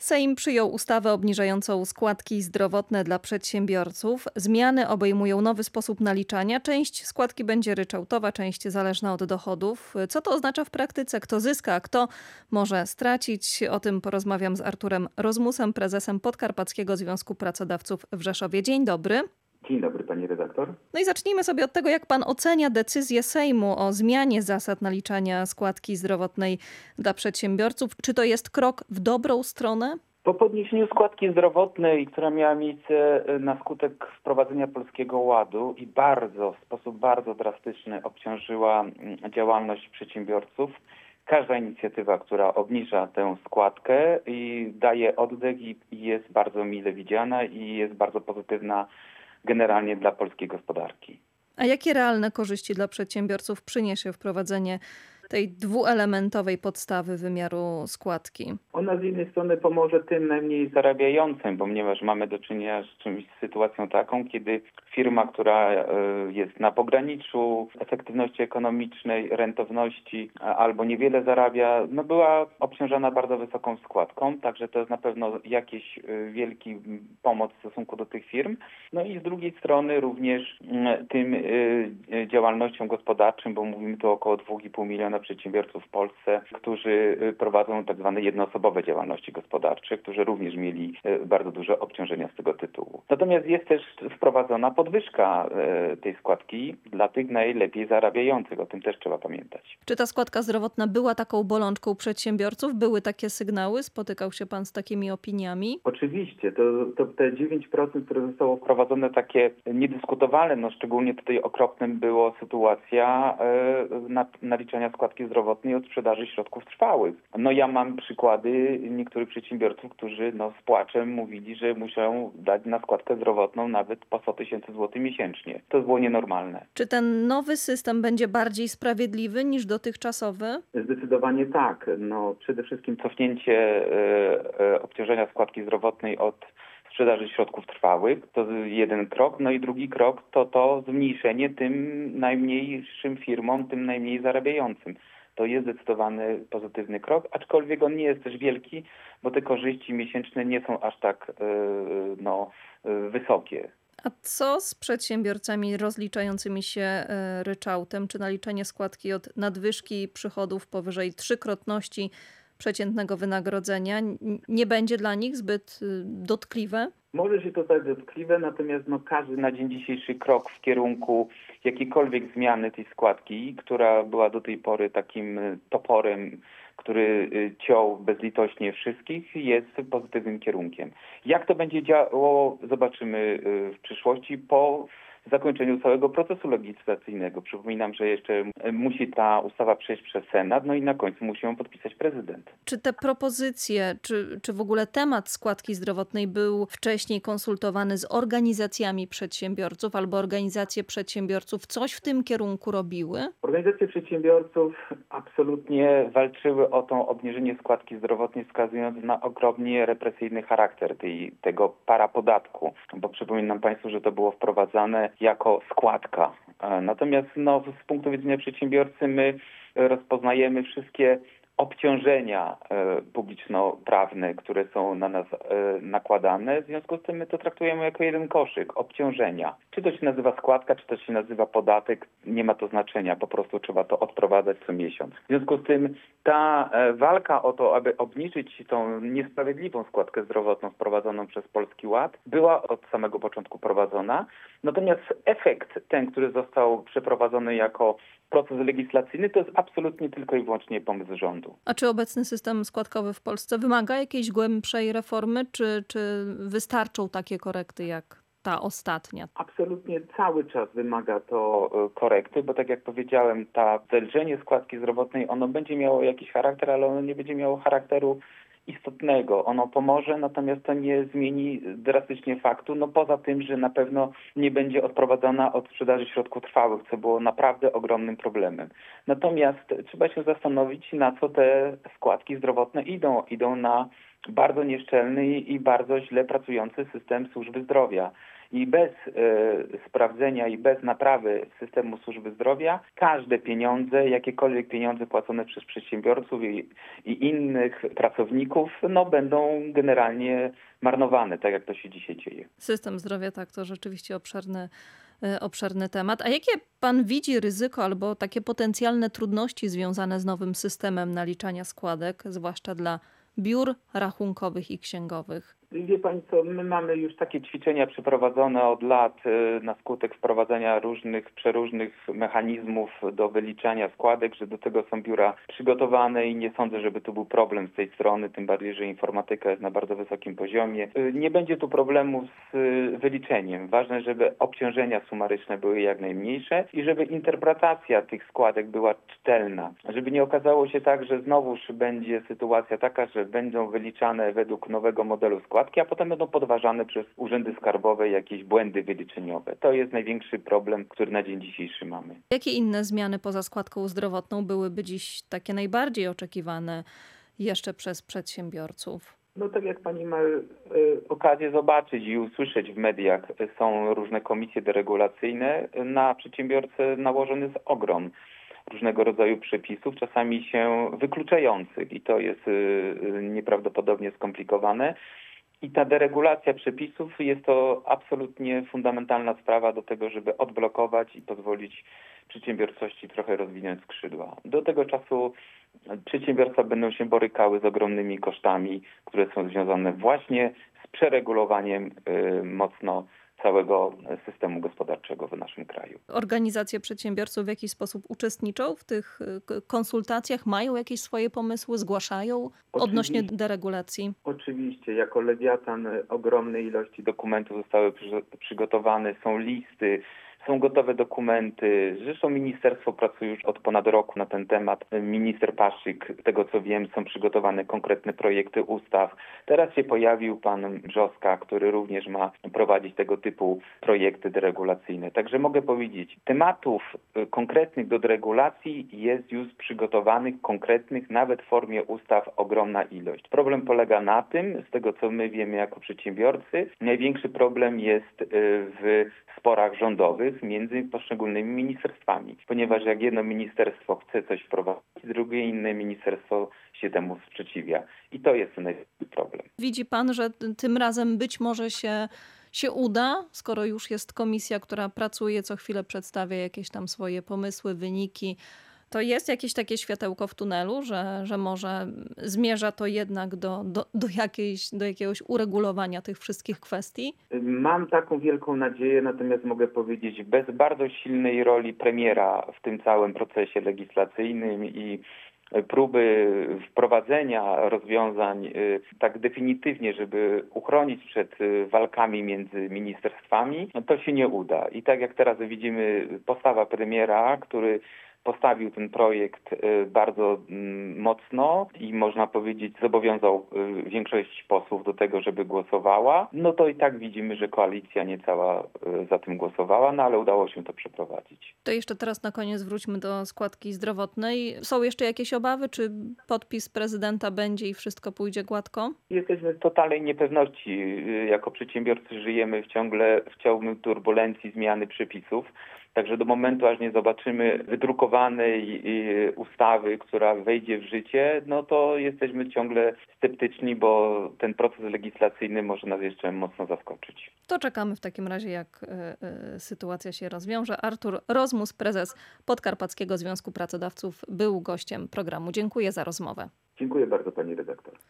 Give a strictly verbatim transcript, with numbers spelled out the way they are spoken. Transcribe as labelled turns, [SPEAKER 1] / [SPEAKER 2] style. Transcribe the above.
[SPEAKER 1] Sejm przyjął ustawę obniżającą składki zdrowotne dla przedsiębiorców. Zmiany obejmują nowy sposób naliczania. Część składki będzie ryczałtowa, część zależna od dochodów. Co to oznacza w praktyce? Kto zyska, a kto może stracić? O tym porozmawiam z Arturem Rozmusem, prezesem Podkarpackiego Związku Pracodawców w Rzeszowie. Dzień dobry.
[SPEAKER 2] Dzień dobry, pani redaktor.
[SPEAKER 1] No i zacznijmy sobie od tego, jak pan ocenia decyzję Sejmu o zmianie zasad naliczania składki zdrowotnej dla przedsiębiorców. Czy to jest krok w dobrą stronę?
[SPEAKER 2] Po podniesieniu składki zdrowotnej, która miała miejsce na skutek wprowadzenia Polskiego Ładu i bardzo, w sposób bardzo drastyczny obciążyła działalność przedsiębiorców, każda inicjatywa, która obniża tę składkę i daje oddech i jest bardzo mile widziana i jest bardzo pozytywna generalnie dla polskiej gospodarki.
[SPEAKER 1] A jakie realne korzyści dla przedsiębiorców przyniesie wprowadzenie tej dwuelementowej podstawy wymiaru składki?
[SPEAKER 2] Ona z jednej strony pomoże tym najmniej zarabiającym, bo ponieważ mamy do czynienia z czymś, z sytuacją taką, kiedy firma, która jest na pograniczu efektywności ekonomicznej, rentowności albo niewiele zarabia, no była obciążana bardzo wysoką składką, także to jest na pewno jakiś wielki pomoc w stosunku do tych firm. No i z drugiej strony również tym działalnościom gospodarczym, bo mówimy tu o około dwa i pół miliona przedsiębiorców w Polsce, którzy prowadzą tak zwane jednoosobowe działalności gospodarcze, którzy również mieli bardzo duże obciążenia z tego tytułu. Natomiast jest też wprowadzona podwyżka tej składki dla tych najlepiej zarabiających. O tym też trzeba pamiętać.
[SPEAKER 1] Czy ta składka zdrowotna była taką bolączką przedsiębiorców? Były takie sygnały? Spotykał się pan z takimi opiniami?
[SPEAKER 2] Oczywiście. To, to te dziewięć procent, które zostało wprowadzone, takie niedyskutowalne, no szczególnie tutaj okropnym było sytuacja na, naliczania składki zdrowotnej od sprzedaży środków trwałych. No ja mam przykłady niektórych przedsiębiorców, którzy no z płaczem mówili, że muszą dać na składkę zdrowotną nawet po sto tysięcy złotych miesięcznie. To było nienormalne.
[SPEAKER 1] Czy ten nowy system będzie bardziej sprawiedliwy niż dotychczasowy?
[SPEAKER 2] Zdecydowanie tak. No przede wszystkim cofnięcie e, e, obciążenia składki zdrowotnej od sprzedaży środków trwałych, to jeden krok, no i drugi krok to to zmniejszenie tym najmniejszym firmom, tym najmniej zarabiającym. To jest zdecydowany pozytywny krok, aczkolwiek on nie jest też wielki, bo te korzyści miesięczne nie są aż tak yy, no, yy, wysokie.
[SPEAKER 1] A co z przedsiębiorcami rozliczającymi się ryczałtem? Czy naliczenie składki od nadwyżki przychodów powyżej trzykrotności przeciętnego wynagrodzenia nie będzie dla nich zbyt dotkliwe?
[SPEAKER 2] Może się to stać dotkliwe, natomiast no, każdy na dzień dzisiejszy krok w kierunku jakiejkolwiek zmiany tej składki, która była do tej pory takim toporem, który ciął bezlitośnie wszystkich, jest pozytywnym kierunkiem. Jak to będzie działało, zobaczymy w przyszłości po zakończeniu całego procesu legislacyjnego. Przypominam, że jeszcze musi ta ustawa przejść przez Senat, no i na końcu musi ją podpisać prezydent.
[SPEAKER 1] Czy te propozycje, czy, czy w ogóle temat składki zdrowotnej był wcześniej konsultowany z organizacjami przedsiębiorców albo organizacje przedsiębiorców coś w tym kierunku robiły?
[SPEAKER 2] Organizacje przedsiębiorców absolutnie walczyły o to obniżenie składki zdrowotnej, wskazując na ogromnie represyjny charakter tej, tego parapodatku, bo przypominam Państwu, że to było wprowadzane jako składka. Natomiast no, z punktu widzenia przedsiębiorcy my rozpoznajemy wszystkie obciążenia e, publiczno-prawne, które są na nas e, nakładane. W związku z tym my to traktujemy jako jeden koszyk, obciążenia. Czy to się nazywa składka, czy to się nazywa podatek, nie ma to znaczenia, po prostu trzeba to odprowadzać co miesiąc. W związku z tym ta e, walka o to, aby obniżyć tą niesprawiedliwą składkę zdrowotną wprowadzoną przez Polski Ład, była od samego początku prowadzona. Natomiast efekt ten, który został przeprowadzony jako proces legislacyjny, to jest absolutnie tylko i wyłącznie pomysł rządu.
[SPEAKER 1] A czy obecny system składkowy w Polsce wymaga jakiejś głębszej reformy, czy, czy wystarczą takie korekty jak ta ostatnia?
[SPEAKER 2] Absolutnie cały czas wymaga to korekty, bo tak jak powiedziałem, ta zelżenie składki zdrowotnej, ono będzie miało jakiś charakter, ale ono nie będzie miało charakteru istotnego. Ono pomoże, natomiast to nie zmieni drastycznie faktu, no poza tym, że na pewno nie będzie odprowadzana od sprzedaży środków trwałych, co było naprawdę ogromnym problemem. Natomiast trzeba się zastanowić, na co te składki zdrowotne idą. Idą na bardzo nieszczelny i bardzo źle pracujący system służby zdrowia. I bez e, sprawdzenia i bez naprawy systemu służby zdrowia każde pieniądze, jakiekolwiek pieniądze płacone przez przedsiębiorców i, i innych pracowników, no będą generalnie marnowane, tak jak to się dzisiaj dzieje.
[SPEAKER 1] System zdrowia, tak, to rzeczywiście obszerny, e, obszerny temat. A jakie pan widzi ryzyko albo takie potencjalne trudności związane z nowym systemem naliczania składek, zwłaszcza dla biur rachunkowych i księgowych?
[SPEAKER 2] Wie pani co, my mamy już takie ćwiczenia przeprowadzone od lat y, na skutek wprowadzenia różnych, przeróżnych mechanizmów do wyliczania składek, że do tego są biura przygotowane i nie sądzę, żeby tu był problem z tej strony, tym bardziej, że informatyka jest na bardzo wysokim poziomie. Y, nie będzie tu problemu z y, wyliczeniem. Ważne, żeby obciążenia sumaryczne były jak najmniejsze i żeby interpretacja tych składek była czytelna. Żeby nie okazało się tak, że znowuż będzie sytuacja taka, że będą wyliczane według nowego modelu składki, a potem będą podważane przez urzędy skarbowe jakieś błędy wyliczeniowe. To jest największy problem, który na dzień dzisiejszy mamy.
[SPEAKER 1] Jakie inne zmiany poza składką zdrowotną byłyby dziś takie najbardziej oczekiwane jeszcze przez przedsiębiorców?
[SPEAKER 2] No tak jak pani ma y, okazję zobaczyć i usłyszeć w mediach, są różne komisje deregulacyjne. Na przedsiębiorcę nałożony jest ogrom różnego rodzaju przepisów, czasami się wykluczających i to jest y, y, nieprawdopodobnie skomplikowane. I ta deregulacja przepisów jest to absolutnie fundamentalna sprawa do tego, żeby odblokować i pozwolić przedsiębiorczości trochę rozwinąć skrzydła. Do tego czasu przedsiębiorstwa będą się borykały z ogromnymi kosztami, które są związane właśnie z przeregulowaniem y, mocno całego systemu gospodarczego w naszym kraju.
[SPEAKER 1] Organizacje przedsiębiorców w jakiś sposób uczestniczą w tych konsultacjach? Mają jakieś swoje pomysły? Zgłaszają odnośnie
[SPEAKER 2] Oczywiście.
[SPEAKER 1] deregulacji?
[SPEAKER 2] Oczywiście, jako lewiatan ogromnej ilości dokumentów zostały przy, przygotowane, są listy, są gotowe dokumenty. Zresztą ministerstwo pracuje już od ponad roku na ten temat. Minister Paszyk, z tego co wiem, są przygotowane konkretne projekty ustaw. Teraz się pojawił pan Brzoska, który również ma prowadzić tego typu projekty deregulacyjne. Także mogę powiedzieć, tematów konkretnych do deregulacji jest już przygotowanych, konkretnych, nawet w formie ustaw ogromna ilość. Problem polega na tym, z tego co my wiemy jako przedsiębiorcy, największy problem jest w sporach rządowych między poszczególnymi ministerstwami. Ponieważ jak jedno ministerstwo chce coś wprowadzić, drugie inne ministerstwo się temu sprzeciwia. I to jest największy problem.
[SPEAKER 1] Widzi pan, że tym razem być może się, się uda, skoro już jest komisja, która pracuje, co chwilę przedstawia jakieś tam swoje pomysły, wyniki. To jest jakieś takie światełko w tunelu, że, że może zmierza to jednak do, do, do, jakiejś, do jakiegoś uregulowania tych wszystkich kwestii?
[SPEAKER 2] Mam taką wielką nadzieję, natomiast mogę powiedzieć, bez bardzo silnej roli premiera w tym całym procesie legislacyjnym i próby wprowadzenia rozwiązań tak definitywnie, żeby uchronić przed walkami między ministerstwami, to się nie uda. I tak jak teraz widzimy, postawa premiera, który postawił ten projekt bardzo mocno i można powiedzieć zobowiązał większość posłów do tego, żeby głosowała, no to i tak widzimy, że koalicja niecała za tym głosowała, no ale udało się to przeprowadzić.
[SPEAKER 1] To jeszcze teraz na koniec wróćmy do składki zdrowotnej. Są jeszcze jakieś obawy, czy podpis prezydenta będzie i wszystko pójdzie gładko?
[SPEAKER 2] Jesteśmy w totalnej niepewności. Jako przedsiębiorcy żyjemy w ciągle w ciągu turbulencji zmiany przepisów. Także do momentu, aż nie zobaczymy wydrukowanej ustawy, która wejdzie w życie, no to jesteśmy ciągle sceptyczni, bo ten proces legislacyjny może nas jeszcze mocno zaskoczyć.
[SPEAKER 1] To czekamy w takim razie, jak y, y, sytuacja się rozwiąże. Artur Rozmus, prezes Podkarpackiego Związku Pracodawców, był gościem programu. Dziękuję za rozmowę.
[SPEAKER 2] Dziękuję bardzo pani redaktor.